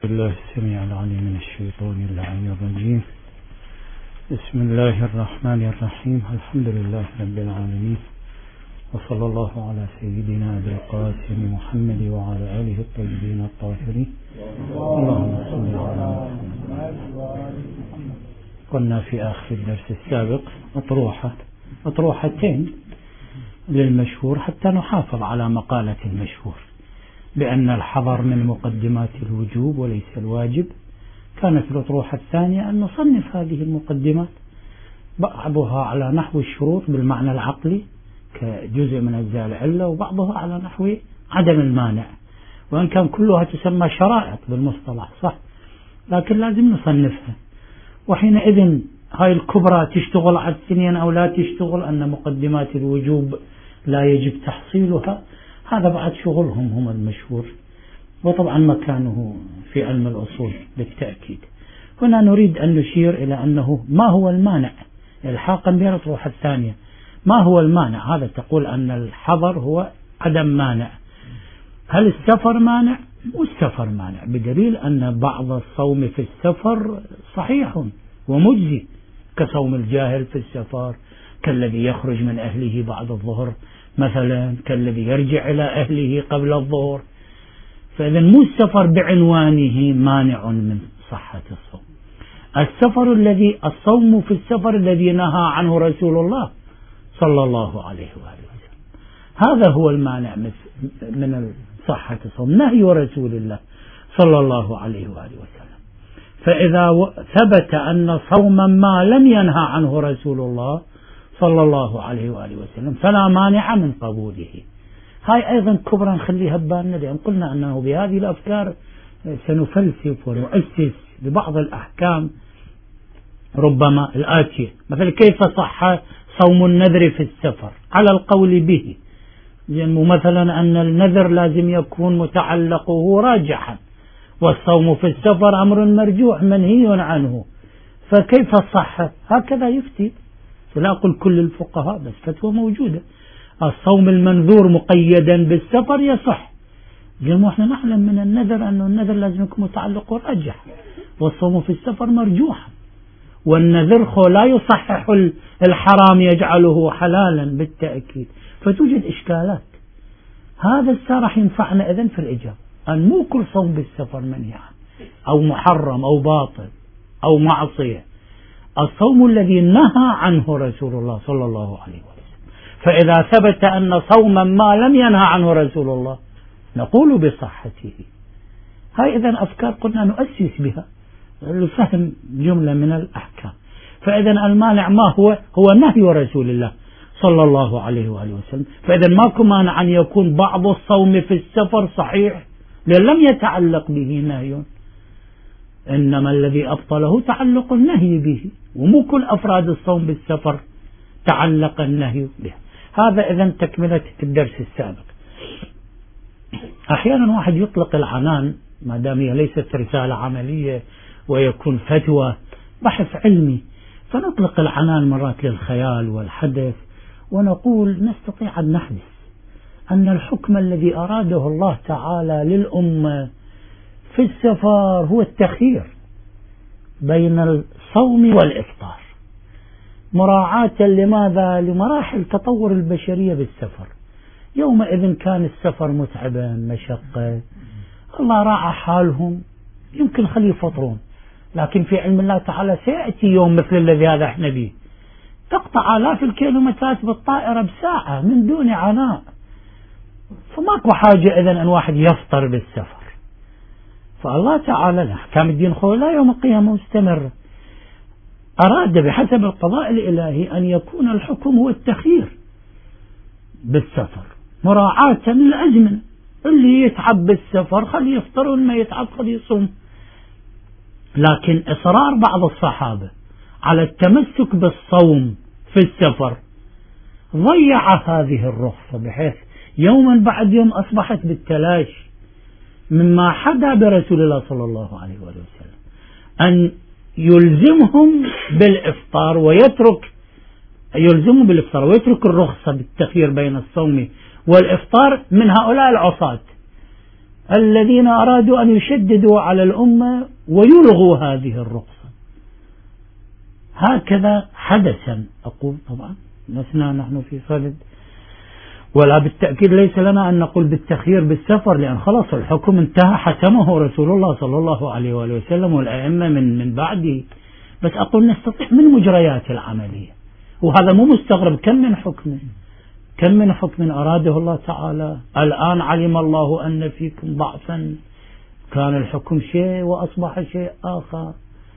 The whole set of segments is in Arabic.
بالله السميع العليم من الشيطان اللعين الرجيم. بسم الله الرحمن الرحيم. الحمد لله رب العالمين، وصلى الله على سيدنا أبي القاسم محمد وعلى آله الطيبين الطاهرين. اللهم صل على محمد. قلنا في آخر الدرس السابق أطروحتين للمشهور حتى نحافظ على مقالة المشهور بأن الحظر من مقدمات الوجوب وليس الواجب. كانت الأطروحة الثانية أن نصنف هذه المقدمات، بعضها على نحو الشروط بالمعنى العقلي كجزء من أجزاء العلة، وبعضها على نحو عدم المانع، وإن كان كلها تسمى شرائط بالمصطلح صح، لكن لازم نصنفها. وحينئذ هاي الكبرى تشتغل على الثنين أو لا تشتغل، أن مقدمات الوجوب لا يجب تحصيلها، هذا بعد شغلهم هم المشهور، وطبعا مكانه في علم الأصول بالتأكيد. هنا نريد أن نشير إلى أنه ما هو المانع الحاقا بين الأطروحة الثانية. ما هو المانع؟ هذا تقول أن الحظر هو عدم مانع. هل السفر مانع؟ والسفر مانع، بدليل أن بعض الصوم في السفر صحيح ومجزي، كصوم الجاهل في السفر، كالذي يخرج من أهله بعد الظهر مثلا، كالذي يرجع إلى أهله قبل الظهر. فإذا مو السفر بعنوانه مانع من صحة الصوم. الصوم في السفر الذي نهى عنه رسول الله صلى الله عليه وآله وسلم، هذا هو المانع من صحة الصوم، نهي رسول الله صلى الله عليه وآله وسلم. فإذا ثبت أن صوما ما لم ينهى عنه رسول الله صلى الله عليه وآله وسلم فلا مانع من قبوله. هاي أيضا كبرى نخليها ببالنا، لأن قلنا أنه بهذه الأفكار سنفلسف ونؤسس لبعض الأحكام ربما الآتية. مثلا كيف صح صوم النذر في السفر على القول به، مثلا أن النذر لازم يكون متعلقه راجحا، والصوم في السفر أمر مرجوح منهي عنه، فكيف صح؟ هكذا يفتي. لا أقول كل الفقهاء، بس فتوى موجودة. الصوم المنذور مقيدا بالسفر يصح. احنا نعلم من النذر أن النذر لازم يكون متعلق راجح، والصوم في السفر مرجوح، والنذر لا يصحح الحرام يجعله حلالا بالتأكيد، فتوجد إشكالات. هذا راح ينفعنا إذن في الإجابة، أن مو كل صوم بالسفر منهي عنه أو محرم أو باطل أو معصية. الصوم الذي نهى عنه رسول الله صلى الله عليه وسلم، فإذا ثبت أن صوما ما لم ينهى عنه رسول الله نقول بصحته. هاي إذن أفكار قلنا نؤسس بها لفهم جملة من الأحكام. فإذا المانع ما هو نهي رسول الله صلى الله عليه وآله وسلم. فإذا ماكو مانع أن يكون بعض الصوم في السفر صحيح لأن لم يتعلق به نهي، إنما الذي أبطله تعلق النهي به، ومو كل أفراد الصوم بالسفر تعلق النهي به. هذا إذن تكملة الدرس السابق. أحيانا واحد يطلق العنان ما دام هي ليست رسالة عملية ويكون فتوى بحث علمي، فنطلق العنان مرات للخيال والحدث، ونقول نستطيع أن نحدث أن الحكم الذي أراده الله تعالى للأمة في السفر هو التخيير بين الصوم والإفطار، مراعاة لماذا؟ لمراحل تطور البشرية بالسفر. يومئذ كان السفر متعبا مشقة، الله راعى حالهم، يمكن خليه يفطرون، لكن في علم الله تعالى سيأتي يوم مثل الذي هذا احنا به، تقطع آلاف الكيلومترات بالطائرة بساعة من دون عناء، فماكو حاجة إذن أن واحد يفطر بالسفر. فالله تعالى أحكام الدين لا يوم القيامة مستمرة، أراد بحسب القضاء الإلهي أن يكون الحكم هو التخيير بالسفر مراعاة للأزمنة. اللي يتعب بالسفر خليه يفطر، واللي ما يتعب خليه يصوم. لكن إصرار بعض الصحابة على التمسك بالصوم في السفر ضيع هذه الرخصة، بحيث يوما بعد يوم أصبحت بالتلاشي مما حدا برسول الله صلى الله عليه وسلم أن يلزمهم بالإفطار ويترك الرخصة بالتخيير بين الصوم والإفطار من هؤلاء العصاة الذين أرادوا أن يشددوا على الأمة ويلغوا هذه الرخصة. هكذا حدثا أقول طبعا لسنا نحن في صدد، ولا بالتأكيد ليس لنا أن نقول بالتخيير بالسفر، لأن خلاص الحكم انتهى، حسمه رسول الله صلى الله عليه وآله وسلم والأئمة من بعده. بس أقول نستطيع من مجريات العملية، وهذا مو مستغرب. كم من حكم أراده الله تعالى. الآن علم الله أن فيكم ضعفا، كان الحكم شيء وأصبح شيء آخر.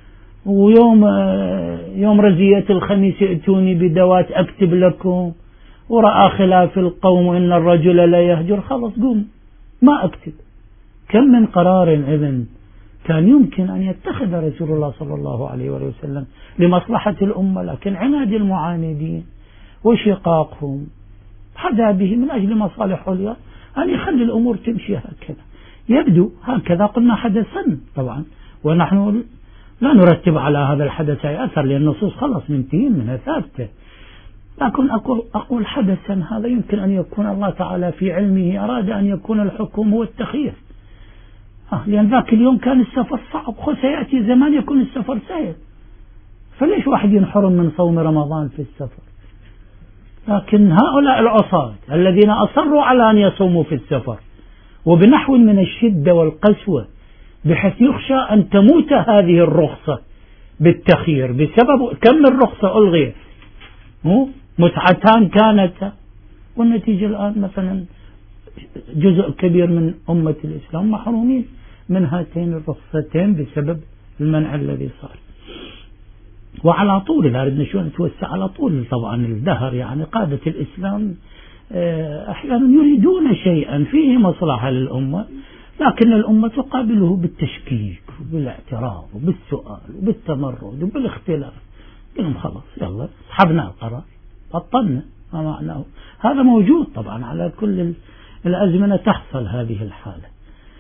يوم رزية الخميس ائتوني بدوات أكتب لكم، ورأى خلاف القوم إن الرجل لا يهجر، خلص قوم ما أكتب. كم من قرار إذن كان يمكن أن يتخذ رسول الله صلى الله عليه وسلم لمصلحة الأمة، لكن عناد المعاندين وشقاقهم حدا به من أجل مصالح عليا أن يخلي الأمور تمشي هكذا. يبدو هكذا قلنا حدثا طبعا، ونحن لا نرتب على هذا الحدث أي أثر، لأن النصوص خلص منتهين منها ثابتة. لكن أقول حدثا هذا يمكن أن يكون الله تعالى في علمه أراد أن يكون الحكم هو التخيير، لأن ذاك اليوم كان السفر صعب، سيأتي زمان يكون السفر سهل، فليش واحد ينحرم من صوم رمضان في السفر؟ لكن هؤلاء العصاة الذين أصروا على أن يصوموا في السفر وبنحو من الشدة والقسوة، بحيث يخشى أن تموت هذه الرخصة بالتخيير بسبب كم الرخصة ألغيت، متعتان كانت، والنتيجة الآن مثلا جزء كبير من أمة الإسلام محرومين من هاتين الرخصتين بسبب المنع الذي صار. وعلى طول إذا أردنا شو نتوسع على طول طبعا الدهر، يعني قادة الإسلام أحيانا يريدون شيئا فيه مصلحة للأمة، لكن الأمة تقابله بالتشكيك وبالاعتراض وبالسؤال وبالتمرد وبالاختلاف. قلنا خلاص يلا سحبنا القرار، بطلنا، ما معناه. هذا موجود طبعا على كل الأزمنة تحصل هذه الحالة.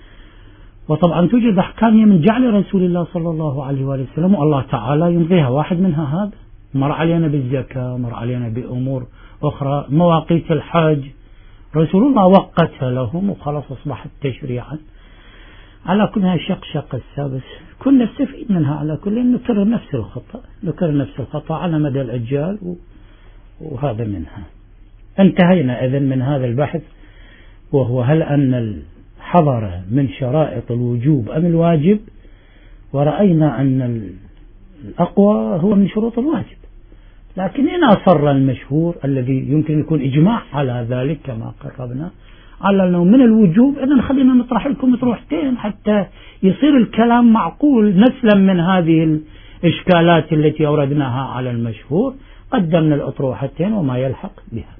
وطبعا توجد أحكام من جعل رسول الله صلى الله عليه وسلم والله تعالى يمضيها، واحد منها هذا مر علينا بالزكاة، مر علينا بأمور أخرى، مواقيت الحج رسول الله وقتها لهم وخلاص أصبحت تشريعا. على كلها شق السابس كنا نستفيد منها، على كل نكرر نفس الخطأ على مدى الأجيال، وهذا منها. انتهينا إذن من هذا البحث، وهو هل أن الحضر من شرائط الوجوب أم الواجب، ورأينا أن الأقوى هو من شروط الواجب، لكن إن أصر المشهور الذي يمكن يكون إجماع على ذلك كما قربنا على أنه من الوجوب، إذن خلينا نطرح لكم مطروحتين حتى يصير الكلام معقول، نسلم من هذه الإشكالات التي أوردناها على المشهور، قدمنا الأطروحتين وما يلحق بها.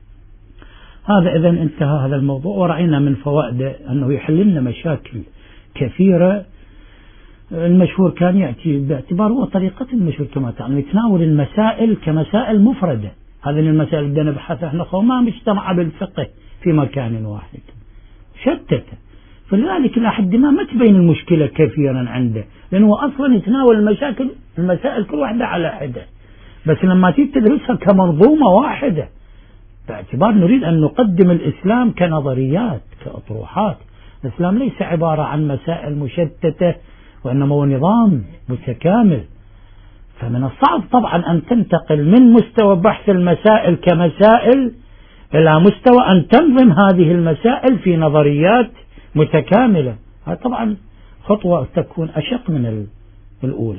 هذا إذن انتهى هذا الموضوع، ورأينا من فوائده أنه يحل لنا مشاكل كثيرة. المشهور كان يأتي باعتبار هو طريقة المشهور كما تعلم، يتناول المسائل كمسائل مفردة. هذه المسائل اللي بدنا نبحثها احنا ما مجتمع بالفقه في مكان واحد، شتت، فلذلك إلى حد ما تبين المشكلة كثيرا عنده، لأنه أصلا يتناول المسائل كل واحدة على حدة، بس لما تدرسها كمنظومة واحدة، باعتبار نريد أن نقدم الإسلام كنظريات كأطروحات. الإسلام ليس عبارة عن مسائل مشتتة، وإنما هو نظام متكامل. فمن الصعب طبعا أن تنتقل من مستوى بحث المسائل كمسائل إلى مستوى أن تنظم هذه المسائل في نظريات متكاملة. هذا طبعا خطوة تكون أشق من الأولى.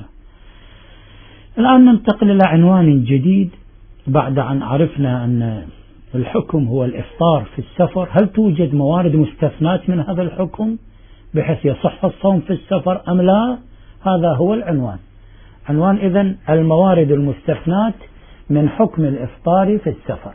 الآن ننتقل إلى عنوان جديد بعد أن عرفنا أن الحكم هو الإفطار في السفر. هل توجد موارد مستثنات من هذا الحكم بحيث يصح الصوم في السفر أم لا؟ هذا هو العنوان. عنوان إذن الموارد المستثنات من حكم الإفطار في السفر.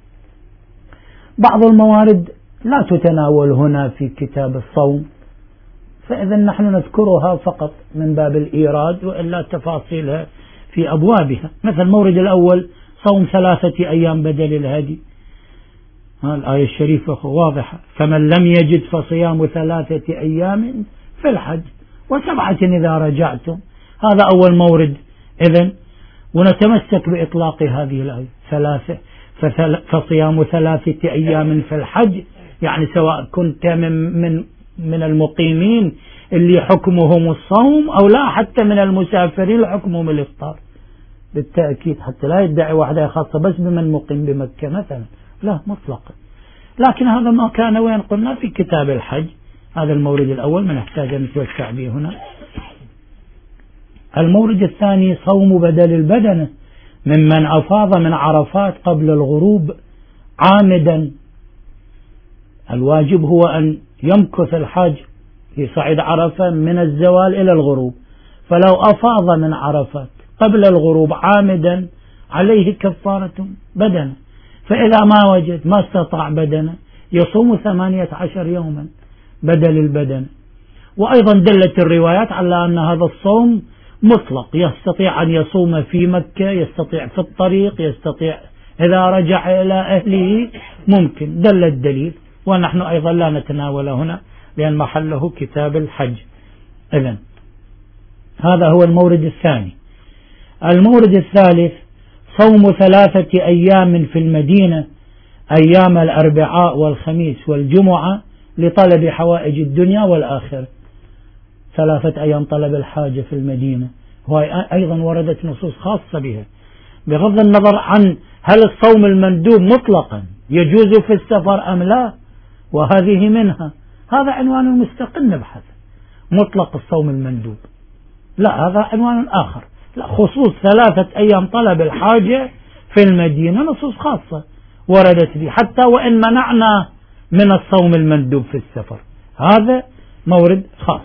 بعض الموارد لا تتناول هنا في كتاب الصوم، فإذا نحن نذكرها فقط من باب الإيراد، وإلا تفاصيلها في أبوابها. مثل المورد الأول صوم 3 أيام بدل الهدي، الآية الشريفة واضحة: فمن لم يجد فصيام 3 أيام في الحج و7 إذا رجعتم. هذا أول مورد. إذن ونتمسك بإطلاق هذه الآية 3، فصيام 3 أيام في الحج، يعني سواء كنت من من المقيمين اللي حكمهم الصوم، أو لا حتى من المسافرين اللي حكمهم الإفطار بالتأكيد، حتى لا يدعي واحدة خاصة بس بمن مقيم بمكة مثلا، لا مطلقا. لكن هذا ما كان وين قلنا في كتاب الحج. هذا المورد الأول ما نحتاج أن نتوسع به هنا. المورد الثاني صوم بدل البدنة ممن أفاض من عرفات قبل الغروب عامدا. الواجب هو أن يمكث الحاج في صعيد عرفة من الزوال إلى الغروب، فلو أفاض من عرفات قبل الغروب عامدا عليه كفارة بدنة، فإذا ما وجد ما استطاع بدنة يصوم 18 يوما بدل البدنة. وأيضا دلت الروايات على أن هذا الصوم مطلق، يستطيع أن يصوم في مكة، يستطيع في الطريق، يستطيع إذا رجع إلى أهله ممكن، دل الدليل. ونحن أيضا لا نتناول هنا لأن محله كتاب الحج. إذن هذا هو المورد الثاني. المورد الثالث صوم 3 أيام في المدينة أيام الأربعاء والخميس والجمعة لطلب حوائج الدنيا والآخرة. 3 أيام طلب الحاجة في المدينة، وأيضا وردت نصوص خاصة بها، بغض النظر عن هل الصوم المندوب مطلقا يجوز في السفر أم لا، وهذه منها. هذا عنوان مستقل نبحث. مطلق الصوم المندوب لا، هذا عنوان آخر. لا، خصوص 3 أيام طلب الحاجة في المدينة نصوص خاصة وردت به، حتى وإن منعنا من الصوم المندوب في السفر، هذا مورد خاص.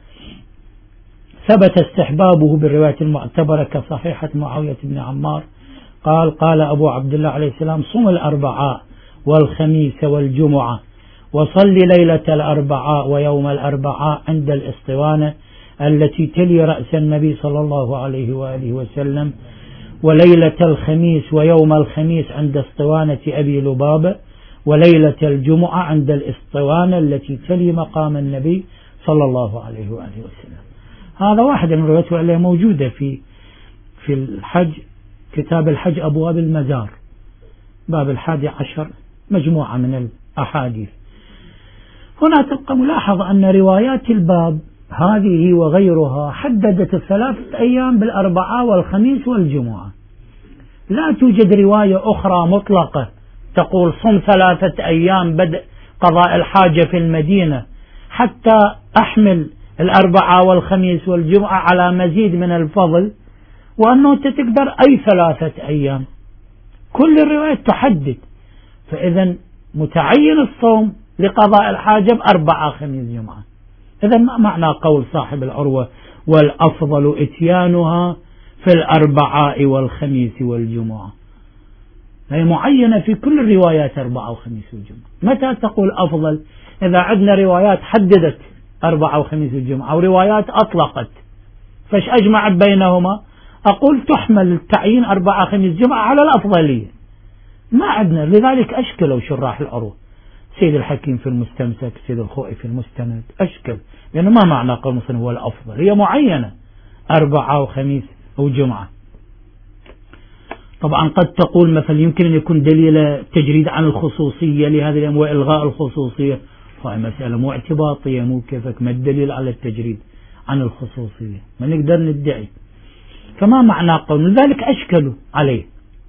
ثبت استحبابه بالرواية المعتبرة كصحيحة معاوية بن عمار قال أبو عبد الله عليه السلام: صم الأربعاء والخميس والجمعة، وصل ليلة الأربعاء ويوم الأربعاء عند الإسطوانة التي تلي رأس النبي صلى الله عليه وآله وسلم، وليلة الخميس ويوم الخميس عند اسطوانة أبي لبابة، وليلة الجمعة عند الإسطوانة التي تلي مقام النبي صلى الله عليه وآله وسلم. هذا واحد من الروايات اللي موجودة في الحج، كتاب الحج أبواب المزار، باب 11، مجموعة من الأحاديث. هنا تبقى ملاحظة أن روايات الباب هذه وغيرها حددت 3 أيام بالأربعاء والخميس والجمعة. لا توجد رواية أخرى مطلقة تقول صم 3 أيام بدء قضاء الحاجة في المدينة حتى أحمل الأربعاء والخميس والجمعة على مزيد من الفضل، وأنه تقدر أي 3 أيام. كل الروايات تحدد، فإذا متعين الصوم لقضاء الحاجة ب4 خميس جمعة. إذا ما معنى قول صاحب العروة والأفضل إتيانها في الأربعاء والخميس والجمعة؟ هي معينة في كل الروايات 4 وخميس والجمعة. متى تقول أفضل؟ إذا عندنا روايات حددت 4 وخميس والجمعة وروايات أطلقت، فايش أجمع بينهما؟ أقول تحمل التعيين 4 خميس جمعة على الأفضلية. ما عندنا، لذلك أشكلوا شراح العروة، سيد الحكيم في المستمسك، سيد الخوئي في المستند، أشكل، لأنه ما معنى قول مثلا هو الأفضل، هي معينة 4 وخميس وجمعة. طبعا قد تقول مثلا يمكن أن يكون دليل تجريد عن الخصوصية لهذه الأيام وإلغاء الخصوصية، فهي مسألة مو اعتباطية، مو كيفك، ما الدليل على التجريد عن الخصوصية؟ ما نقدر ندعي، فما معنى قول، لذلك أشكلوا عليه.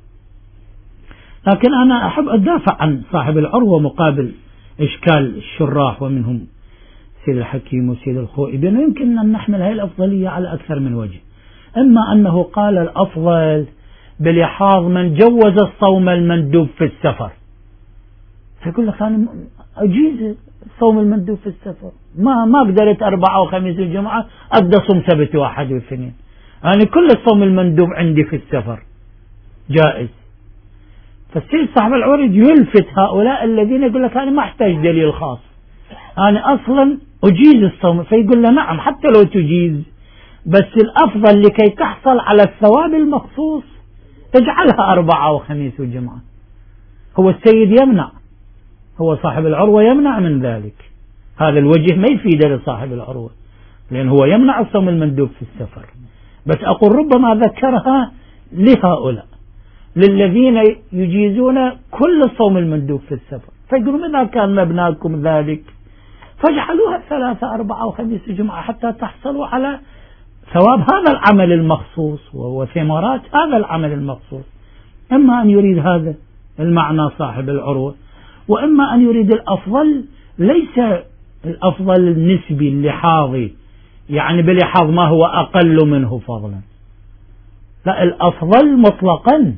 لكن أنا أحب أدافع عن صاحب العروة مقابل إشكال الشراح ومنهم سيد الحكيم وسيد الخوئي، بأنه يمكن أن نحمل هذه الأفضلية على أكثر من وجه. إما أنه قال الأفضل بلحاظ من جوز الصوم المندوب في السفر، فيقول لك أنا أجيز الصوم المندوب في السفر، ما قدرت 4 وخميس الجمعة أبدأ صوم سبت واحد واثنين، يعني كل الصوم المندوب عندي في السفر جائز. فالسيد صاحب العروة يلفت هؤلاء الذين يقول لك أنا ما أحتاج دليل خاص، أنا أصلا أجيز الصوم، فيقول له نعم حتى لو تجيز، بس الأفضل لكي تحصل على الثواب المخصوص اجعلها 4 وخميس وجمعة. هو السيد يمنع، هو صاحب العروة يمنع من ذلك. هذا الوجه ما يفيد لصاحب العروة، لأن هو يمنع الصوم المندوب في السفر، بس أقول ربما ذكرها لهؤلاء للذين يجيزون كل الصوم المندوب في السفر، فيقولون إذا كان مبناكم ذلك فاجعلوها 3 4 و5 جمعة حتى تحصلوا على ثواب هذا العمل المخصوص وثمرات هذا العمل المخصوص. إما أن يريد هذا المعنى صاحب العروة، وإما أن يريد الأفضل، ليس الأفضل النسبي اللحاظي، يعني بلحاظ ما هو أقل منه فضلا، لا، الأفضل مطلقا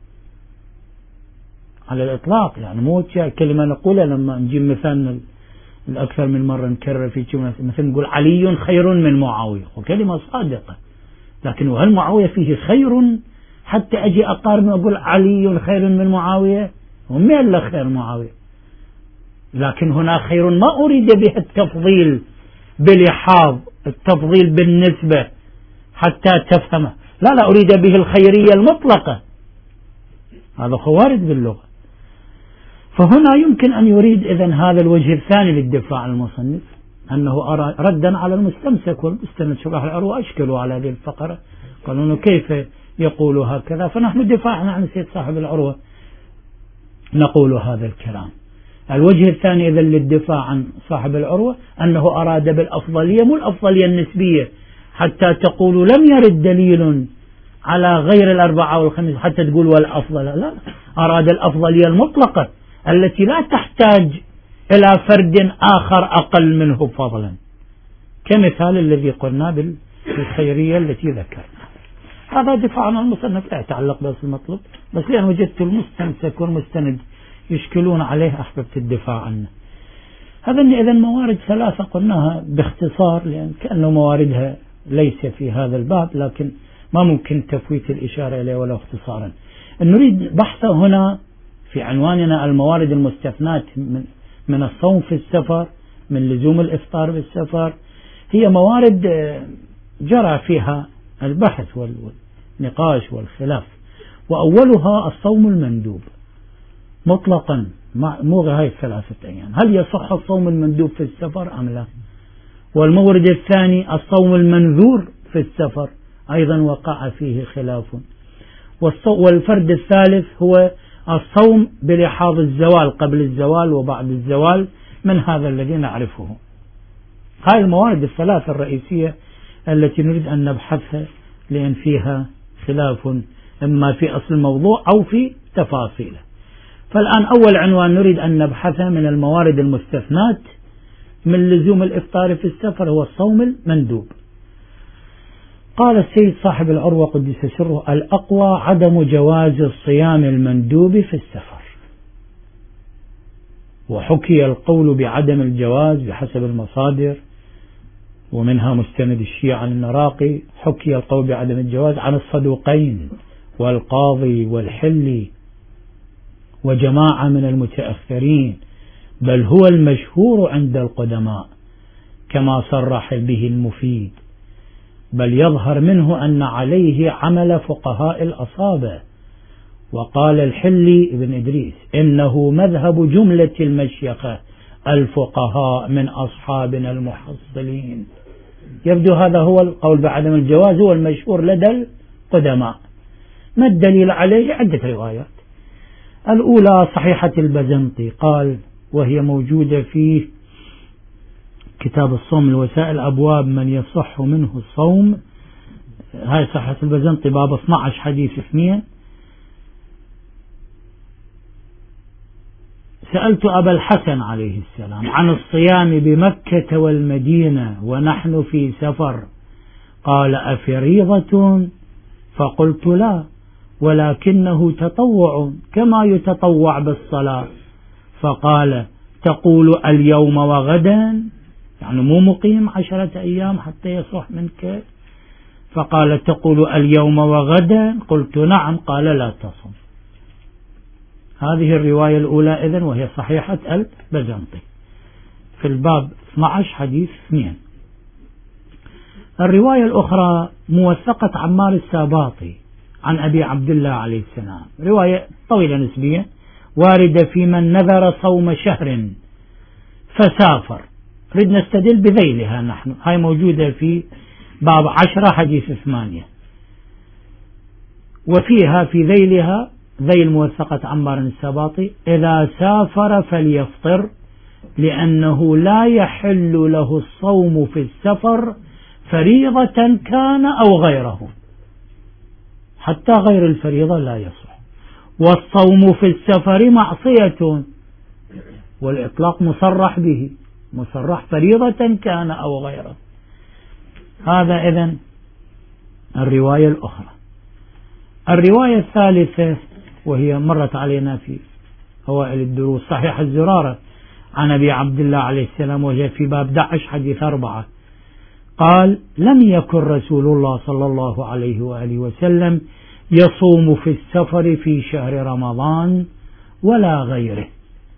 على الإطلاق. يعني مو كلمة نقولها لما نجيب مثال الأكثر من مرة نكرر في مثل نقول علي خير من معاوية، وكلمة صادقة، لكن وهل معاوية فيه خير حتى أجي أقارن وأقول علي خير من معاوية؟ وما إلا خير معاوية، لكن هنا خير ما أريد به التفضيل بلحاظ التفضيل بالنسبة حتى تفهمه، لا أريد به الخيرية المطلقة، هذا خوارج باللغة. فهنا يمكن أن يريد إذن هذا الوجه الثاني للدفاع عن المصنف، أنه ردا على المستمسك والمستند. شرح العروة أشكلوا على هذه الفقرة، قالوا كيف يقول هكذا، فنحن دفاعنا عن سيد صاحب العروة نقول هذا الكلام. الوجه الثاني إذن للدفاع عن صاحب العروة أنه أراد بالأفضلية، مو الأفضلية النسبية حتى تقولوا لم يرد دليل على غير 4 و5 حتى تقول والأفضل، لا، أراد الأفضلية المطلقة التي لا تحتاج إلى فرد آخر أقل منه فضلا، كمثال الذي قلنا بالخيرية التي ذكرنا. هذا دفاع عن المصنف لا يتعلق بس المطلوب، بس لأن وجدت المستمسك والمستند يشكلون عليه أحببت الدفاع عنه. هذا إذن موارد 3 قلناها باختصار، لأن كأنه مواردها ليس في هذا الباب، لكن ما ممكن تفويت الإشارة إليه ولا اختصارا. نريد بحثه هنا في عنواننا الموارد المستثناة من الصوم في السفر، من لزوم الإفطار بالسفر. هي موارد جرى فيها البحث والنقاش والخلاف، وأولها الصوم المندوب مطلقا، مو هاي 3 أيام، هل يصح الصوم المندوب في السفر أم لا؟ والمورد الثاني الصوم المنذور في السفر، أيضا وقع فيه خلاف. والفرد الثالث هو الصوم بلحاظ الزوال، قبل الزوال وبعد الزوال، من هذا الذي نعرفه. هذه الموارد 3 الرئيسية التي نريد أن نبحثها، لأن فيها خلاف إما في أصل الموضوع أو في تفاصيله. فالآن أول عنوان نريد أن نبحثه من الموارد المستثنات من لزوم الإفطار في السفر هو الصوم المندوب. قال السيد صاحب العروة قدس سره: الأقوى عدم جواز الصيام المندوب في السفر، وحكي القول بعدم الجواز بحسب المصادر، ومنها مستند الشيعة عن النراقي، حكي القول بعدم الجواز عن الصدوقين والقاضي والحلي وجماعة من المتأخرين، بل هو المشهور عند القدماء كما صرح به المفيد، بل يظهر منه أن عليه عمل فقهاء الأصابع. وقال الحلي ابن إدريس: إنه مذهب جملة المشيخة الفقهاء من أصحابنا المحصلين. يبدو هذا هو القول بعدم الجواز هو المشهور لدى القدماء. ما الدليل عليه؟ عدة روايات. الأولى صحيحة البزنطي، قال وهي موجودة في كتاب الصوم الوسائل أبواب من يصح منه الصوم، هاي صحيحة البزنطي باب 12 حديث 2: سألت أبا الحسن عليه السلام عن الصيام بمكة والمدينة ونحن في سفر، قال: أفريضة؟ فقلت: لا، ولكنه تطوع كما يتطوع بالصلاة. فقال: تقول اليوم وغدا، يعني مو مقيم 10 أيام حتى يصح منك؟ فقال: تقول اليوم وغدا؟ قلت: نعم. قال: لا تصم. هذه الرواية الأولى إذن، وهي صحيحة البزنطي في الباب 12 حديث 2. الرواية الأخرى موثقة عمار الساباطي عن أبي عبد الله عليه السلام، رواية طويلة نسبيا، واردة في من نذر صوم شهر فسافر. نريد نستدل بذيلها نحن، هاي موجودة في باب 10 حديث 8، وفيها في ذيلها ذيل موثقة عمار الساباطي: إذا سافر فليفطر لأنه لا يحل له الصوم في السفر فريضة كان أو غيره، حتى غير الفريضة لا يصح. والصوم في السفر معصية، والإطلاق مصرح به، مصرح فريضة كان أو غيره. هذا إذن الرواية الأخرى. الرواية الثالثة وهي مرت علينا في أوائل الدروس، صحيح الزرارة عن أبي عبد الله عليه السلام، وهي في باب داعش حديث 4، قال: لم يكن رسول الله صلى الله عليه وآله وسلم يصوم في السفر في شهر رمضان ولا غيره،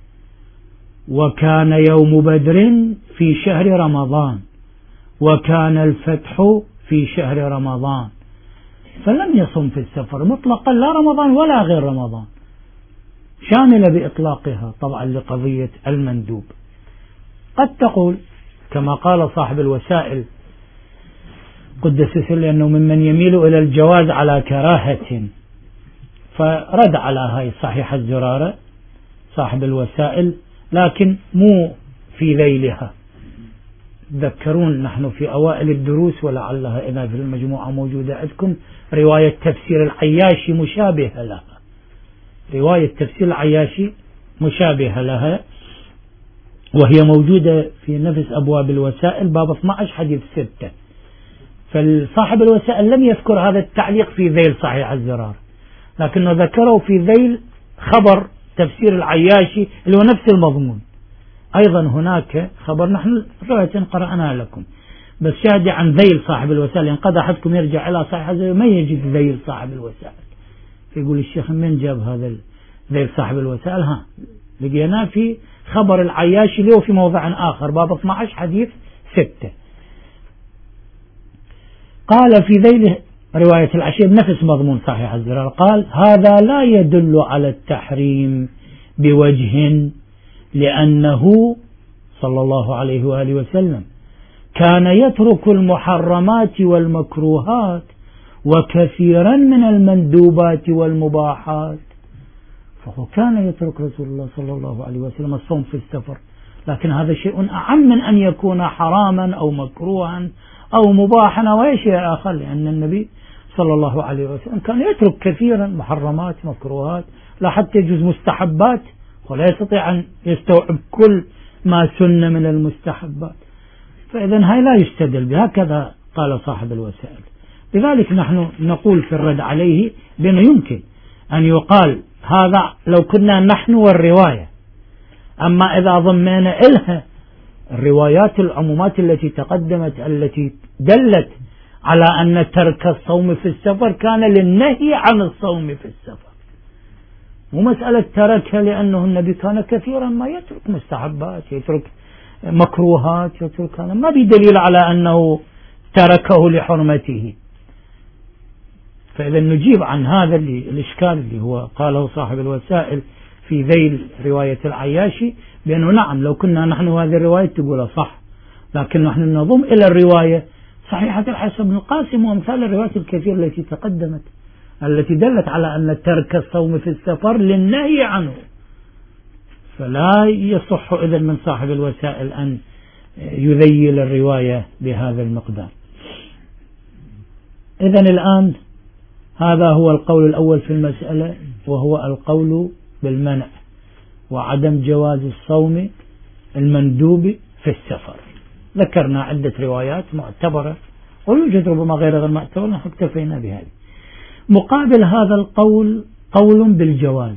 وكان يوم بدر في شهر رمضان، وكان الفتح في شهر رمضان، فلم يصم في السفر مطلقا لا رمضان ولا غير رمضان، شاملة بإطلاقها طبعا لقضية المندوب. قد تقول كما قال صاحب الوسائل قدس سره لأنه ممن يميل إلى الجواز على كراهة، فرد على هاي صحيح الزرارة صاحب الوسائل، لكن مو في ذيلها. تذكرون نحن في أوائل الدروس، ولعلها إذا في المجموعة موجودة عندكم، رواية تفسير العياشي مشابهة لها، رواية تفسير العياشي مشابهة لها، وهي موجودة في نفس أبواب الوسائل باب 12 حديث 6. فصاحب الوسائل لم يذكر هذا التعليق في ذيل صحيح الزرار، لكنه ذكره في ذيل خبر تفسير العياشي اللي هو نفس المضمون. أيضا هناك خبر نحن رواية قرأناها لكم، بس شاهد عن ذيل صاحب الوسائل، إن قد أحدكم يرجع إلى صحيح الزرار ما يجد ذيل صاحب الوسائل، فيقول الشيخ من جاب هذا ذيل صاحب الوسائل؟ ها لقيناه في خبر العياشي اللي هو في موضع آخر باب 12 حديث 6. قال في ذيل رواية العشية بنفس مضمون صحيح الزرار، قال: هذا لا يدل على التحريم بوجه، لأنه صلى الله عليه وآله وسلم كان يترك المحرمات والمكروهات وكثيرا من المندوبات والمباحات. فهو كان يترك رسول الله صلى الله عليه وسلم الصوم في السفر، لكن هذا شيء أعم من أن يكون حراما أو مكروها أو مباحا أو أي شيء آخر، لأن النبي صلى الله عليه وسلم كان يترك كثيرا محرمات مكروهات، لا حتى يجوز مستحبات، ولا يستطيع أن يستوعب كل ما سن من المستحبات. فإذا هاي لا يستدل بهكذا قال صاحب الوسائل. لذلك نحن نقول في الرد عليه بأنه يمكن أن يقال هذا لو كنا نحن والرواية، أما إذا ضمنا إلها الروايات العمومات التي تقدمت التي دلت على أن ترك الصوم في السفر كان للنهي عن الصوم في السفر، مو مسألة تركها لأنه النبي كان كثيرا ما يترك مستحبات، يترك مكروهات، يترك، هذا ما بدليل على أنه تركه لحرمته. فإذا نجيب عن هذا الإشكال اللي هو قاله صاحب الوسائل في ذيل رواية العياشي، بأنه نعم لو كنا نحن هذه الرواية تقول صح، لكن نحن نضم إلى الرواية صحيحة الحسن بن القاسم وأمثال الروايات الكثيرة التي تقدمت التي دلت على أن ترك الصوم في السفر للنهي عنه، فلا يصح إذن من صاحب الوسائل أن يذيل الرواية بهذا المقدار. إذن الآن هذا هو القول الأول في المسألة، وهو القول بالمنع وعدم جواز الصوم المندوب في السفر. ذكرنا عدة روايات معتبرة ويوجد ربما غير معتبرة، نحن اكتفينا بهذه. مقابل هذا القول قول بالجواز،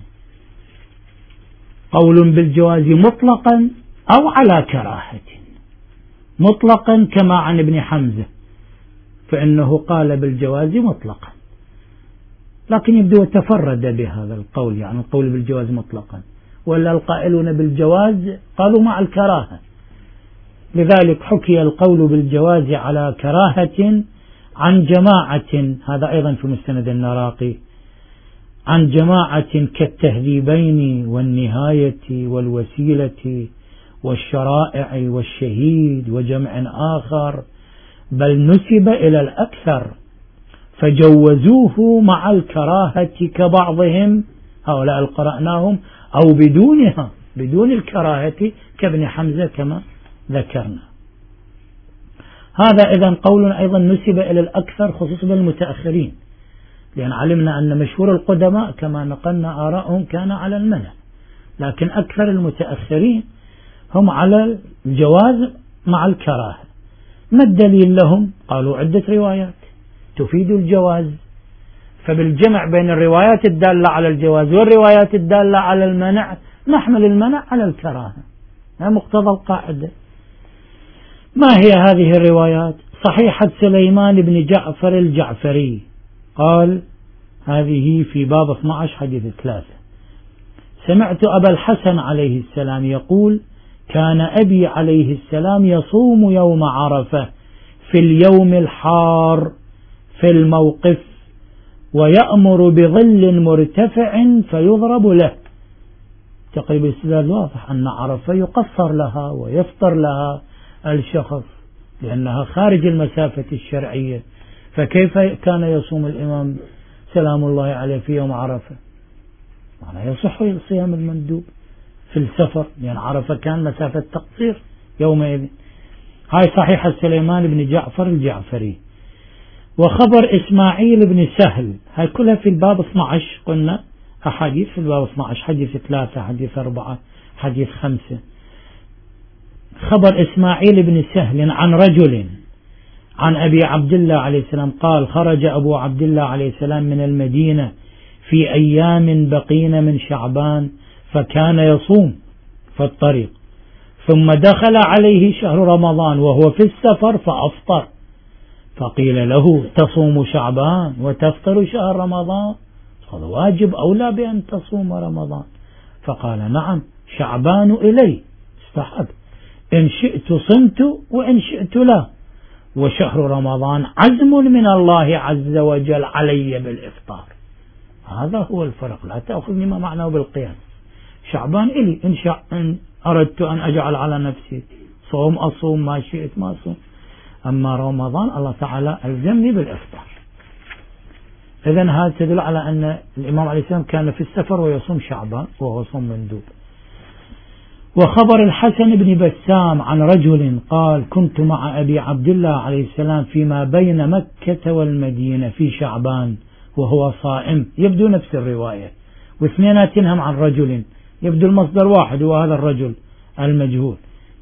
قول بالجواز مطلقا أو على كراهة. مطلقا كما عن ابن حمزة، فإنه قال بالجواز مطلقا، لكن يبدو تفرد بهذا القول، يعني القول بالجواز مطلقا، ولا القائلون بالجواز قالوا مع الكراهة. لذلك حكي القول بالجواز على كراهة عن جماعة، هذا أيضا في مستند النراقي، عن جماعة كالتهذيبين والنهاية والوسيلة والشرائع والشهيد وجمع آخر، بل نسب إلى الأكثر فجوزوه مع الكراهة كبعضهم، هؤلاء قرأناهم، أو بدونها بدون الكراهة كابن حمزة كما ذكرنا. هذا إذن قول أيضا نسب إلى الأكثر خصوصا المتأخرين، لأن علمنا أن مشهور القدماء كما نقلنا آراءهم كان على المنع، لكن أكثر المتأخرين هم على الجواز مع الكراهة. ما الدليل لهم؟ قالوا عدة روايات تفيد الجواز، فبالجمع بين الروايات الدالة على الجواز والروايات الدالة على المنع نحمل المنع على الكراهة، هذا مقتضى القاعدة. ما هي هذه الروايات؟ صحيحة سليمان بن جعفر الجعفري قال، هذه في باب 12 حديث 3: سمعت أبا الحسن عليه السلام يقول: كان أبي عليه السلام يصوم يوم عرفة في اليوم الحار في الموقف، ويأمر بظل مرتفع فيضرب له. تقريبا الاستدلال واضح أن عرفة يقصر لها ويفطر لها الشخص لأنها خارج المسافة الشرعية، فكيف كان يصوم الإمام سلام الله عليه في يوم عرفة؟ معنى يصح صيام المندوب في السفر، لأن يعني عرفة كان مسافة تقصير يومئذ. هاي صحيحة سليمان بن جعفر الجعفري. وخبر إسماعيل بن سهل، هاي كلها في الباب 12، قلنا أحاديث في الباب 12، حديث 3، حديث 4، حديث 5. خبر إسماعيل بن سهل عن رجل عن أبي عبد الله عليه السلام قال: خرج أبو عبد الله عليه السلام من المدينة في أيام بقين من شعبان، فكان يصوم في الطريق، ثم دخل عليه شهر رمضان وهو في السفر فأفطر، فقيل له: تصوم شعبان وتفطر شهر رمضان؟ هذا واجب أولى بأن تصوم رمضان. فقال: نعم، شعبان إلي استحب، إن شئت صمت وإن شئت لا، وشهر رمضان عزم من الله عز وجل علي بالإفطار. هذا هو الفرق، لا تأخذني ما معناه بالقياس. شعبان إلي، إن أردت أن أجعل على نفسي صوم أصوم، ما شئت ما أصوم، أما رمضان الله تعالى ألزمني بالإفطار. إذن هذا تدل على أن الإمام عليه السلام كان في السفر ويصوم شعبان وهو صوم مندوب. وخبر الحسن بن بسام عن رجل قال: كنت مع أبي عبد الله عليه السلام فيما بين مكة والمدينة في شعبان وهو صائم. يبدو نفس الرواية، واثنيناتهم عن رجل، يبدو المصدر واحد وهذا الرجل المجهول.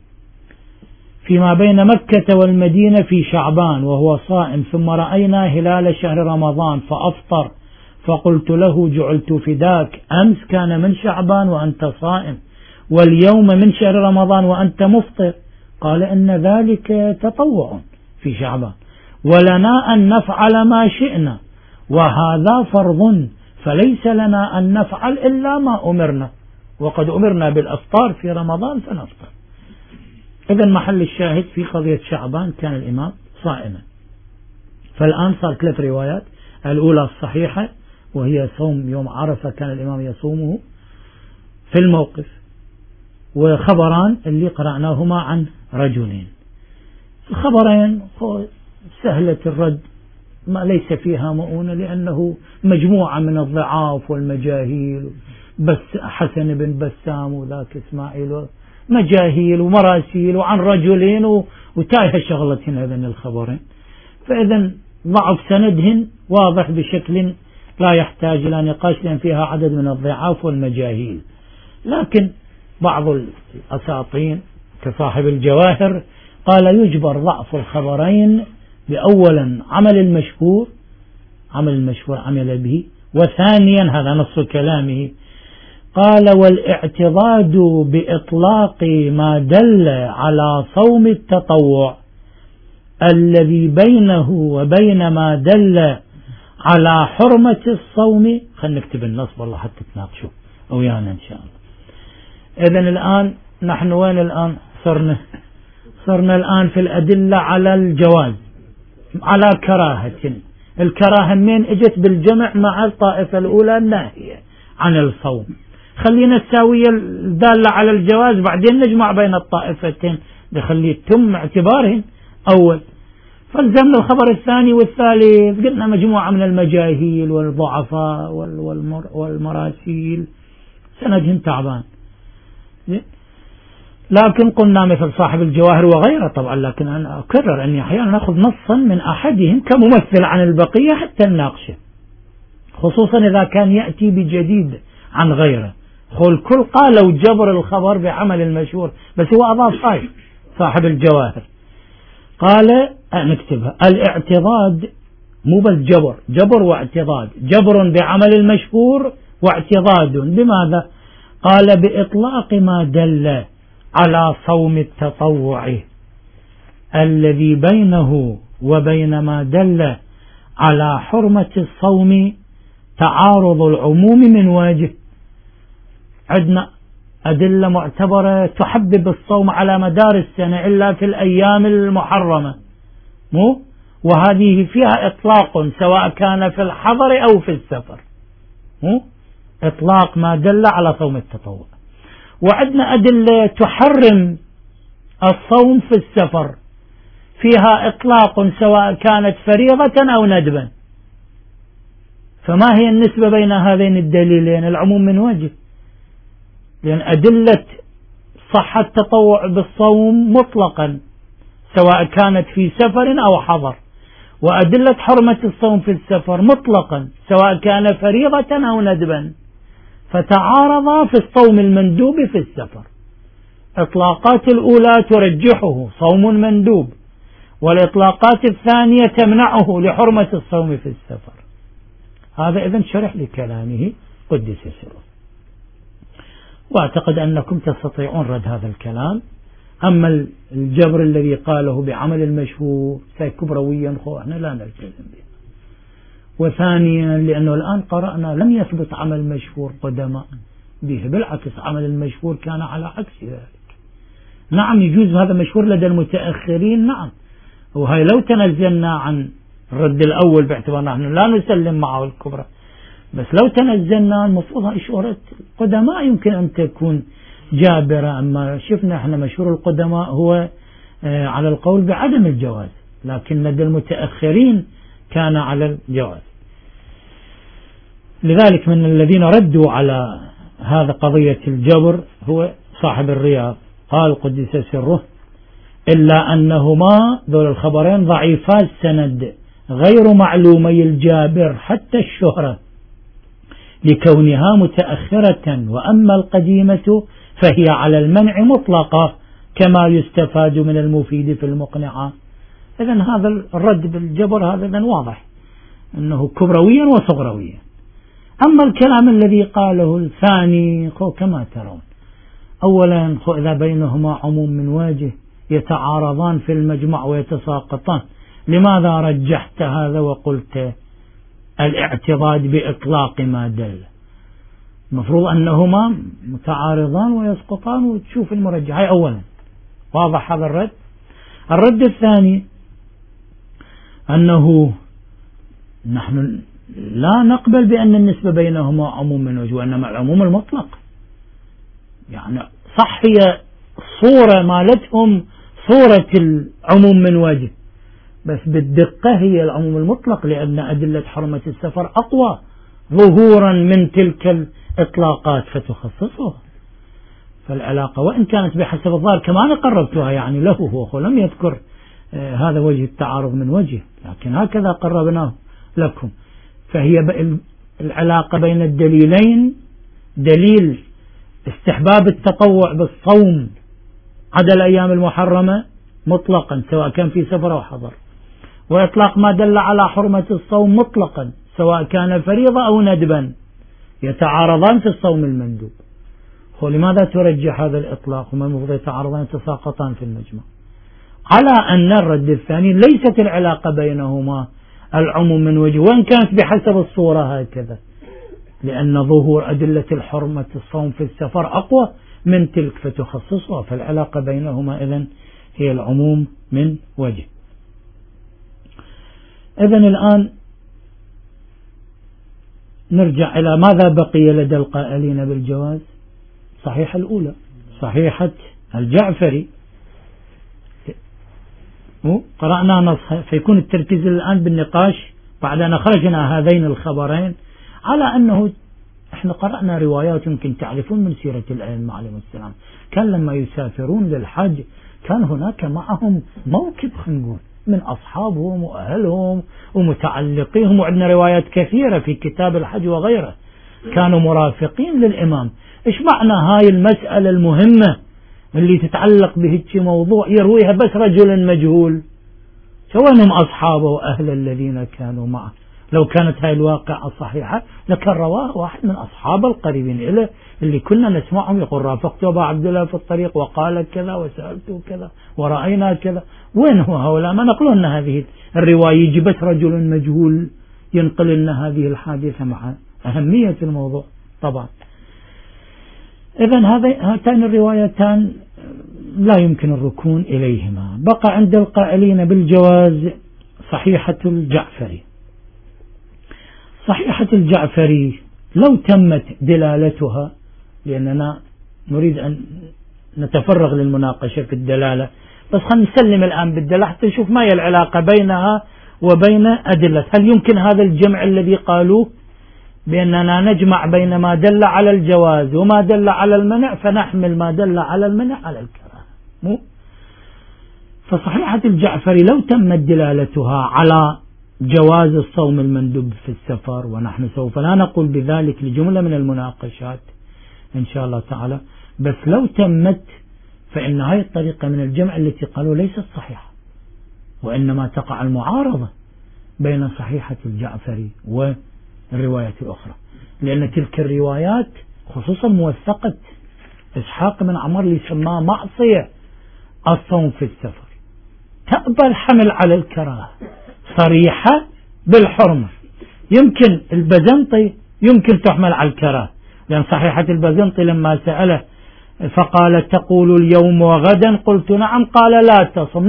فيما بين مكة والمدينة في شعبان وهو صائم، ثم رأينا هلال شهر رمضان فأفطر، فقلت له: جعلت فداك، أمس كان من شعبان وأنت صائم، واليوم من شهر رمضان وأنت مفطر. قال: إن ذلك تطوع في شعبان، ولنا أن نفعل ما شئنا، وهذا فرض، فليس لنا أن نفعل إلا ما أمرنا، وقد أمرنا بالأفطار في رمضان فنفطر. إذن محل الشاهد في قضية شعبان كان الإمام صائما. فالآن صار 3 روايات، الأولى الصحيحة وهي صوم يوم عرفة كان الإمام يصومه في الموقف، وخبران اللي قرأناهما عن رجلين. الخبرين سهلة الرد، ما ليس فيها مؤونة، لأنه مجموعة من الضعاف والمجاهيل، بس حسن بن بسام وذاك إسماعيل، مجاهيل ومراسيل وعن رجلين وتايه شغلتين هذين الخبرين، فإذا ضعف سندهن واضح بشكل لا يحتاج إلى نقاش، لأن فيها عدد من الضعاف والمجاهيل. لكن بعض الأساطين كصاحب الجواهر قال: يجبر ضعف الخبرين بأولا عمل المشهور عمل به، وثانيا هذا نص كلامه قال: والاعتضاد بإطلاق ما دل على صوم التطوع الذي بينه وبين ما دل على حرمة الصوم. خلينا نكتب النص والله حتى تناقشوا ويانا إن شاء الله. إذن الآن نحن وين الآن؟ صرنا الآن في الأدلة على الجواز، على كراهة. الكراهة من اجت بالجمع مع الطائفة الأولى الناهية عن الصوم، خلينا الساوية الدالة على الجواز بعدين نجمع بين الطائفتين، نخلي تم اعتبارهن أول. فالزمنا الخبر الثاني والثالث، قلنا مجموعة من المجاهيل والضعفاء والمراسيل سندهم تعبان. لكن قلنا مثل صاحب الجواهر وغيره طبعا، لكن أنا أكرر أني أحيانا نأخذ نصا من أحدهم كممثل عن البقية حتى نناقشه، خصوصا إذا كان يأتي بجديد عن غيره. الكل قالوا جبر الخبر بعمل المشهور، بس هو أضاف هاي صاحب الجواهر قال نكتبها: الاعتضاد مو بس جبر واعتضاد، جبر بعمل المشهور واعتضاد بماذا؟ قال بإطلاق ما دل على صوم التطوع الذي بينه وبين ما دل على حرمة الصوم تعارض العموم من وجه. عندنا أدلة معتبرة تحبب الصوم على مدار السنة إلا في الأيام المحرمة، مو؟ وهذه فيها إطلاق سواء كان في الحضر أو في السفر، مو؟ إطلاق ما دل على صوم التطوع. وعندنا أدلة تحرم الصوم في السفر فيها إطلاق سواء كانت فريضة أو ندبا. فما هي النسبة بين هذين الدليلين؟ العموم من وجه، لأن أدلة صحة التطوع بالصوم مطلقا سواء كانت في سفر أو حضر، وأدلة حرمة الصوم في السفر مطلقا سواء كان فريضة أو ندبا، فتعارضا في الصوم المندوب في السفر. إطلاقات الأولى ترجحه صوم مندوب، والإطلاقات الثانية تمنعه لحرمة الصوم في السفر. هذا إذن شرح لكلامه قدس سره، وأعتقد أنكم تستطيعون رد هذا الكلام. أما الجبر الذي قاله بعمل المشهور كبرويا احنا لا نلتزم به. وثانيا لأنه الآن قرأنا لم يثبت عمل مشهور قدماء به، بالعكس عمل المشهور كان على عكس ذلك. نعم يجوز هذا مشهور لدى المتأخرين، نعم، وهي لو تنزلنا عن الرد الأول باعتبار نحن لا نسلم معه الكبرى، بس لو تنزلنا المفروض هاي شهرة القدماء يمكن أن تكون جابرة. أما شفنا احنا مشهور القدماء هو على القول بعدم الجواز، لكن لدى المتأخرين كان على الجواز. لذلك من الذين ردوا على هذا قضية الجبر هو صاحب الرياض، قال قدس سره: إلا أنهما ذول الخبرين ضعيفا السند غير معلومي الجابر حتى الشهرة لكونها متأخرة، وأما القديمة فهي على المنع مطلقة كما يستفاد من المفيد في المقنعة. إذن هذا الرد بالجبر هذا واضح أنه كبرويا وصغرويا. أما الكلام الذي قاله الثاني كما ترون، أولا إذا بينهما عموم من وجه يتعارضان في المجمع ويتساقطان، لماذا رجحت هذا وقلت الاعتضاد بإطلاق ما دل؟ المفروض أنهما متعارضان ويسقطان وتشوف المرجح. هاي أولا واضح هذا الرد. الرد الثاني أنه نحن لا نقبل بأن النسبة بينهما عموم من وجه، وإنما العموم المطلق. يعني صح هي صورة مالتهم صورة العموم من وجه، بس بالدقة هي العموم المطلق، لأن أدلة حرمة السفر أقوى ظهورا من تلك الإطلاقات فتخصصها. فالعلاقة وإن كانت بحسب الظاهر كما أنا قربتها يعني له، هو لم يذكر هذا وجه التعارض من وجه، لكن هكذا قربناه لكم. فهي العلاقة بين الدليلين دليل استحباب التطوع بالصوم عدا الأيام المحرمة مطلقا سواء كان في سفر أو حضر، وإطلاق ما دل على حرمة الصوم مطلقا سواء كان فريضة أو ندبا، يتعارضان في الصوم المندوب. لماذا ترجح هذا الإطلاق وما المفروض يتعارضان يتساقطان في المجمع؟ على أن الرد الثاني ليست العلاقة بينهما العموم من وجه، وإن كانت بحسب الصورة هكذا، لأن ظهور أدلة الحرمة الصوم في السفر أقوى من تلك فتخصصها، فالعلاقة بينهما إذن هي العموم من وجه. إذن الآن نرجع إلى ماذا بقي لدى القائلين بالجواز. صحيحة الأولى صحيحة الجعفري قرأنا نصها، فيكون التركيز الآن بالنقاش بعد أن أخرجنا هذين الخبرين على أنه احنا قرأنا روايات يمكن تعرفون من سيرة الأئمة عليهم السلام، كان لما يسافرون للحج كان هناك معهم موكب خلينا نقول من أصحابهم وأهلهم ومتعلقيهم، وعندنا روايات كثيرة في كتاب الحج وغيره كانوا مرافقين للإمام. إيش معنى هاي المسألة المهمة اللي تتعلق بهيك موضوع يرويها بس رجل مجهول؟ سواء أصحابه وأهل الذين كانوا معه. لو كانت هاي الواقعة صحيحة لكان رواه واحد من أصحاب القريبين إليه اللي كنا نسمعهم يقول رافقت أبا عبد الله في الطريق وقال كذا وسألته كذا ورأينا كذا. وين هو هؤلاء؟ ما نقولون أن هذه الرواية يجي بس رجل مجهول ينقل لنا هذه الحادثة مع أهمية الموضوع طبعا. إذن هاتان الروايتان لا يمكن الركون إليهما. بقى عند القائلين بالجواز صحيحة الجعفري. صحيحة الجعفري لو تمت دلالتها، لأننا نريد أن نتفرغ للمناقشة في الدلالة، بس خلينا نسلم الآن بالدلالة حتى نشوف ما هي العلاقة بينها وبين أدلة. هل يمكن هذا الجمع الذي قالوه بأننا نجمع بين ما دل على الجواز وما دل على المنع فنحمل ما دل على المنع على الكراهة؟ مو. فصحيحة الجعفري لو تمت دلالتها على جواز الصوم المندوب في السفر، ونحن سوف لا نقول بذلك لجملة من المناقشات إن شاء الله تعالى، بس لو تمت فإن هذه الطريقة من الجمع التي قالوا ليست صحيحة، وإنما تقع المعارضة بين صحيحة الجعفري والروايات الأخرى، لأن تلك الروايات خصوصا موثقة إسحاق بن عمر اللي سماه معصية الصوم في السفر تقبل الحمل على الكراهة صريحة بالحرمة. يمكن البزنطي يمكن تحمل على الكراهة، لأن صحيحة البزنطي لما سأله فقال تقول اليوم وغدا قلت نعم قال لا تصم،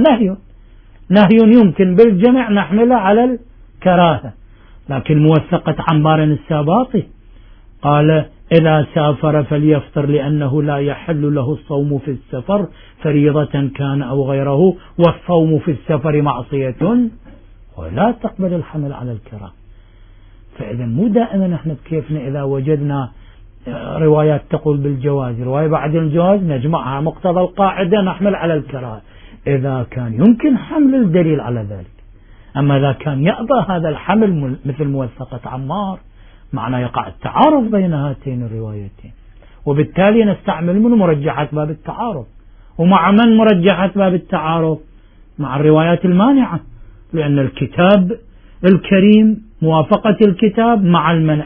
نهي يمكن بالجمع نحمله على الكراهة. لكن موثقة عمار الساباطي قال إذا سافر فليفطر لأنه لا يحل له الصوم في السفر فريضة كان أو غيره، والصوم في السفر معصية ولا تقبل الحمل على الكراهة. فإذا مو دائما نحن بكيفنا إذا وجدنا روايات تقول بالجواز رواية بعد الجواز نجمعها مقتضى القاعدة نحمل على الكراهة إذا كان يمكن حمل الدليل على ذلك. أما إذا كان يأبى هذا الحمل مثل موثقة عمار معناه يقع التعارض بين هاتين الروايتين، وبالتالي نستعمل من مرجحات باب التعارض. ومع من مرجحات باب التعارض؟ مع الروايات المانعة، لأن الكتاب الكريم موافقة الكتاب مع المنع،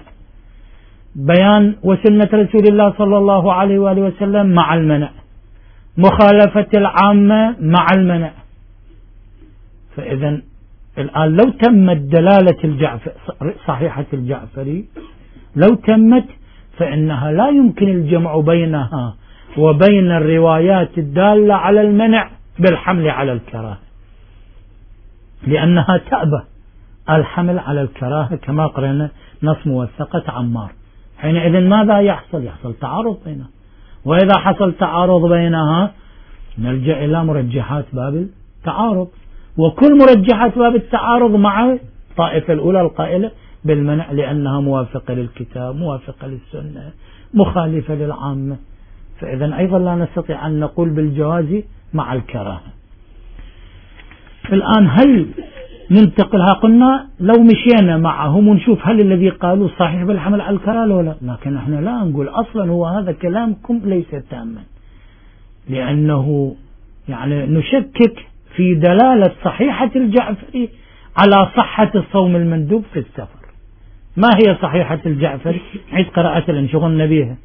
بيان وسنة رسول الله صلى الله عليه وآله وسلم مع المنع، مخالفة العامة مع المنع. فإذا الآن لو تمت دلالة صحيحة الجعفري لو تمت فإنها لا يمكن الجمع بينها وبين الروايات الدالة على المنع بالحمل على الكراهة، لأنها تأبى الحمل على الكراهة كما قرأنا نص موثقة عمار. حينئذ ماذا يحصل؟ يحصل تعارض بينها، وإذا حصل تعارض بينها نلجأ إلى مرجحات باب التعارض، وكل مرجحات باب التعارض مع الطائفة الأولى القائلة بالمنع لأنها موافقة للكتاب موافقة للسنة مخالفة للعامة. فإذا أيضا لا نستطيع أن نقول بالجواز مع الكراهة. الآن هل ننتقلها؟ قلنا لو مشينا معهم ونشوف هل الذي قالوا صحيح بالحمل على الكراهة ولا، لكن احنا لا نقول أصلا هو هذا كلامكم ليس تاما، لأنه يعني نشكك في دلالة صحيحة الجعفري على صحة الصوم المندوب في السفر. ما هي صحيحة الجعفري؟ عيد قراءة الانشغلنا بها.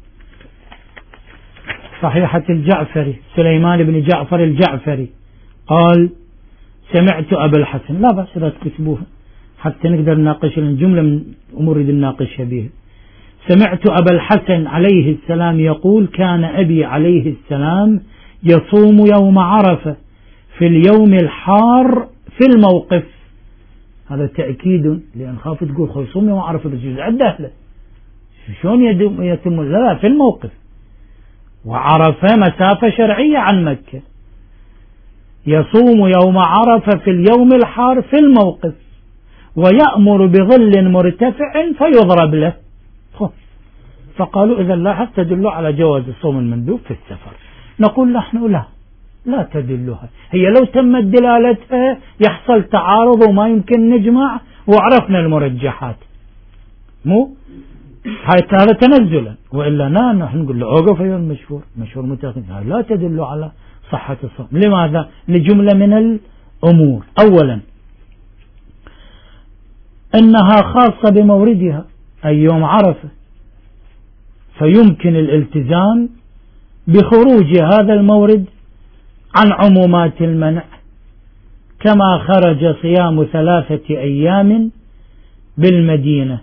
صحيحة الجعفري سليمان بن جعفر الجعفري قال سمعت أبا الحسن، لا بأس لا تكتبوها حتى نقدر نناقش الجملة من أمور نناقشها بها. سمعت أبا الحسن عليه السلام يقول كان أبي عليه السلام يصوم يوم عرفة في اليوم الحار في الموقف. هذا تأكيد، لأن خاف تقول يصوم يوم عرفة بس عدة له شلون يتم؟ لا في الموقف، وعرفة مسافة شرعية عن مكة. يصوم يوم عرفة في اليوم الحار في الموقف ويأمر بظل مرتفع فيضرب له. فقالوا إذا لاحظ تدل على جواز الصوم المندوب في السفر. نقول نحن لا تدلها، هي لو تمت دلالتها يحصل تعارض وما يمكن نجمع، وعرفنا المرجحات، مو هذا تنزلا، وإلا نحن نقول له أوقف أيها المشهور متأخر، لا تدل على صحة الصوم. لماذا؟ لجملة من الأمور. أولا أنها خاصة بموردها أي يوم عرفة، فيمكن الالتزام بخروج هذا المورد عن عمومات المنع، كما خرج صيام 3 أيام بالمدينة،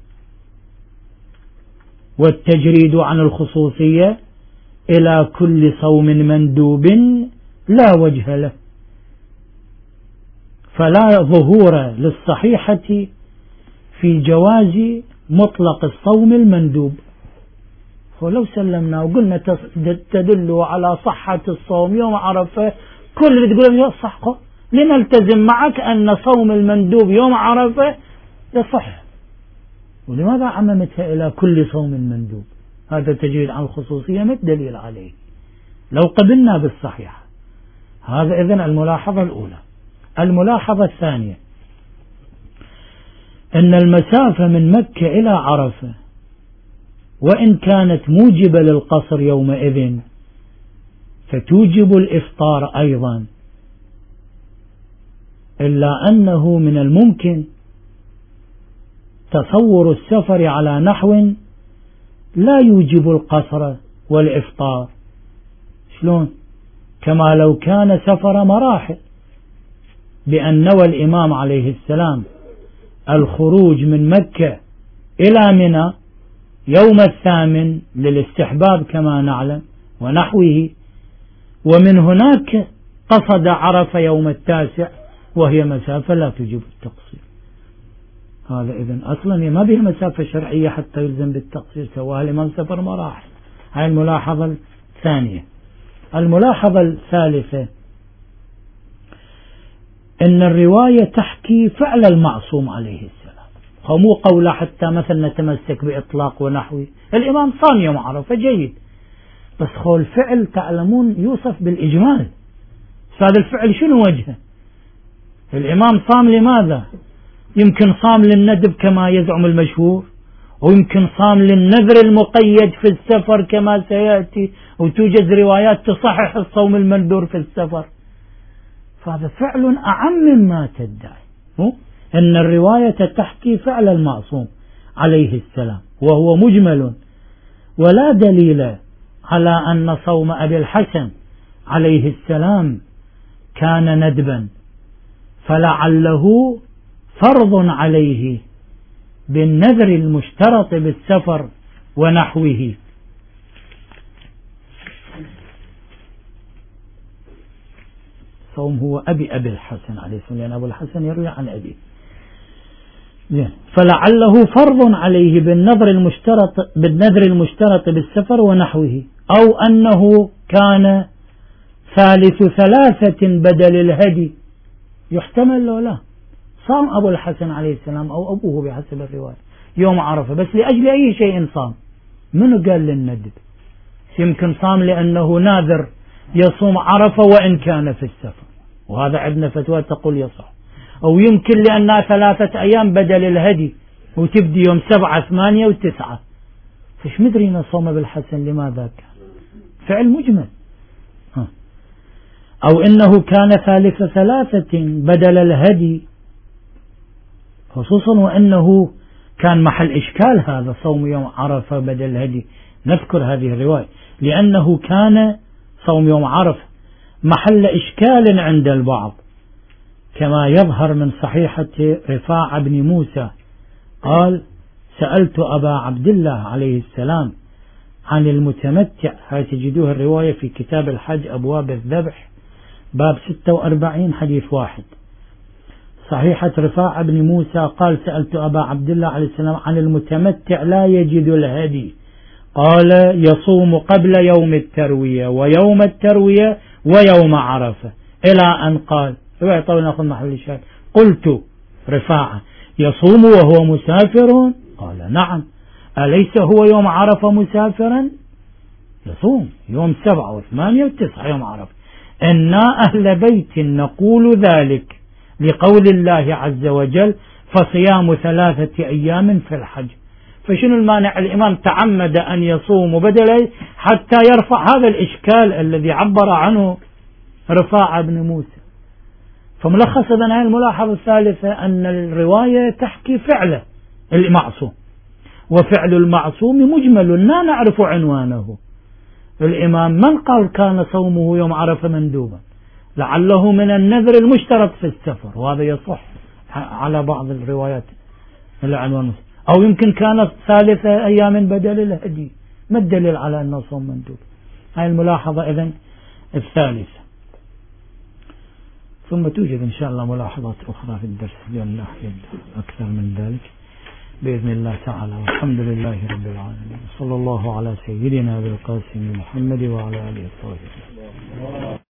والتجريد عن الخصوصية إلى كل صوم مندوب لا وجه له، فلا ظهور للصحيحة في جواز مطلق الصوم المندوب. ولو سلمنا وقلنا تدل على صحة الصوم يوم عرفة، كل اللي تقوله يصح، لنلتزم معك أن صوم المندوب يوم عرفة يصح. ولماذا عممتها إلى كل صوم مندوب؟ هذا تجريد عن الخصوصية ما الدليل عليه لو قبلنا بالصحيح. هذا إذن الملاحظة الأولى. الملاحظة الثانية أن المسافة من مكة إلى عرفة وإن كانت موجبة للقصر يومئذ فتوجب الإفطار أيضا، إلا أنه من الممكن تصور السفر على نحو لا يوجب القصر والإفطار. شلون؟ كما لو كان سفر مراحل، بأن نوى الإمام عليه السلام الخروج من مكة إلى منى يوم 8 للاستحباب كما نعلم ونحوه، ومن هناك قصد عرفة يوم 9 وهي مسافة لا توجب التقصير. هذا إذن أصلا ما بها مسافة شرعية حتى يلزم بالتقصير، سواها الإمام سفر مراحل. هاي الملاحظة الثانية. الملاحظة الثالثة أن الرواية تحكي فعل المعصوم عليه السلام، مو قوله حتى مثلا نتمسك بإطلاق ونحوه. الإمام صام يوم عرفة جيد، بس خول الفعل تعلمون يوصف بالإجمال، فهذا الفعل شنو وجهه؟ الإمام صام لماذا؟ يمكن صام للندب كما يزعم المشهور، ويمكن صام للنذر المقيد في السفر كما سيأتي، وتوجد روايات تصحح الصوم المندور في السفر. فهذا فعل أعم مما تدعي، أن الرواية تحكي فعل المعصوم عليه السلام وهو مجمل، ولا دليل على أن صوم أبي الحسن عليه السلام كان ندبا، فلعله فرض عليه بالنذر المشترط بالسفر ونحوه. صوم هو أبي الحسن عليه السلام، لأن أبو الحسن يروي عن أبي، فلعله فرض عليه بالنذر المشترط بالسفر ونحوه، أو أنه كان ثالث 3 بدل الهدي. يحتمل له لا، صام أبو الحسن عليه السلام أو أبوه بحسب الرواية يوم عرفة، بس لأجل أي شيء صام؟ منو قال للندب؟ يمكن صام لأنه ناذر يصوم عرفة وإن كان في السفر، وهذا عندنا فتوى تقول يصح، أو يمكن لأنها 3 أيام بدل الهدي وتبدي يوم 7 8 و9. فش مدري صوم بالحسن لماذا كان فعل مجمل، أو إنه كان ثالث 3 بدل الهدي، خصوصا وأنه كان محل إشكال هذا صوم يوم عرفة بدل الهدي. نذكر هذه الرواية لأنه كان صوم يوم عرفة محل إشكال عند البعض، كما يظهر من صحيحة رفاعة بن موسى قال: سألت أبا عبد الله عليه السلام عن المتمتع. هاي تجدوها الرواية في كتاب الحج أبواب الذبح باب 46 حديث 1. صحيحة رفاعة بن موسى قال: سألت أبا عبد الله عليه السلام عن المتمتع لا يجد الهدي، قال: يصوم قبل يوم التروية ويوم التروية ويوم عرفة، إلى أن قال رواية طويلة نأخذ محل الشاهد: قلت رفاعة: يصوم وهو مسافر؟ قال: نعم. أليس هو يوم عرفة مسافرا؟ يصوم يوم 7 و8 و9 يوم عرفة. إنا أهل بيت نقول ذلك لقول الله عز وجل فصيام 3 أيام في الحج. فشنو المانع؟ الإمام تعمد أن يصوم بدله حتى يرفع هذا الإشكال الذي عبر عنه رفاعة بن موسى. فملخص هذه الملاحظة الثالثة أن الرواية تحكي فعل المعصوم، وفعل المعصوم مجمل لا نعرف عنوانه. الإمام من قال كان صومه يوم عرفة مندوبا؟ لعله من النذر المشترك في السفر، وهذا يصح على بعض الروايات العنوان، أو يمكن كانت 3 أيام بدل الهدي. ما الدليل على أنه صوم مندوب؟ هاي الملاحظة إذن الثالثة. ثم توجد إن شاء الله ملاحظات أخرى في الدرس لأن لا أكثر من ذلك بإذن الله تعالى. والحمد لله رب العالمين، صلى الله على سيدنا بالقاسم محمد وعلى آله وصحبه.